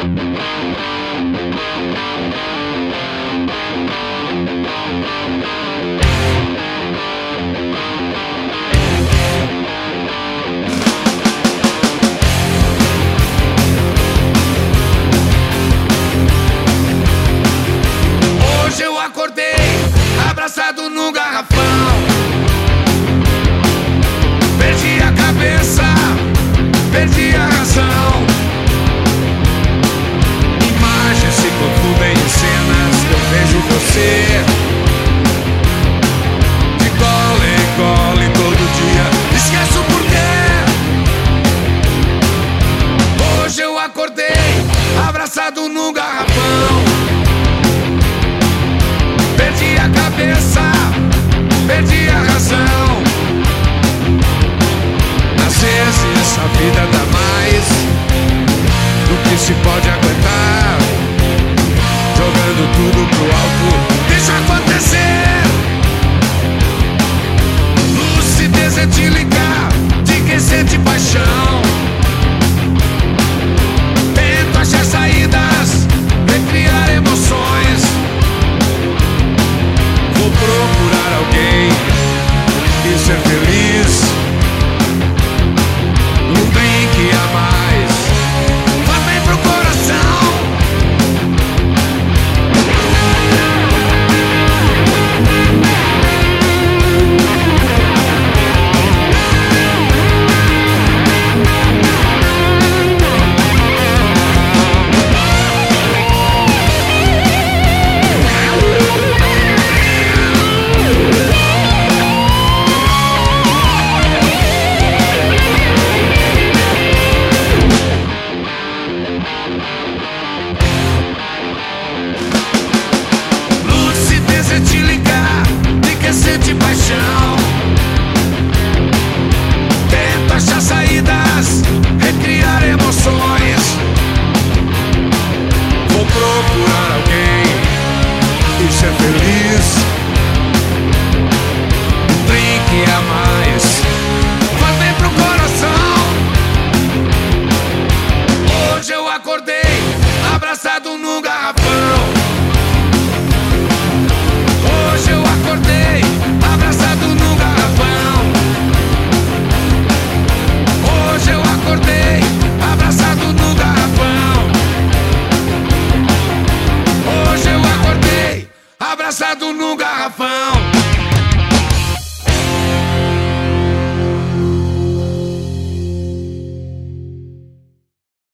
Hoje eu acordei abraçado num garrafão. Perdi a cabeça, perdi a razão. Imagens se confundem em cenas. Eu vejo você de cola em cola todo dia. Esqueço por quê. Hoje eu acordei abraçado num garrafão. Perdi a cabeça, perdi a razão. Às vezes a vida dá mais do que se pode aguentar, jogando tudo pro alto, deixa acontecer. Lucidez é te ligar de quem sente paixão. Tento achar saídas, recriar emoções. Vou procurar alguém e ser feliz. Um drink a mais faz bem pro coração. Lucidez é te ligar de quem sente paixão. Tento achar saídas, recriar emoções. Vou procurar alguém e ser feliz. Um drink a mais faz bem pro coração. Hoje eu acordei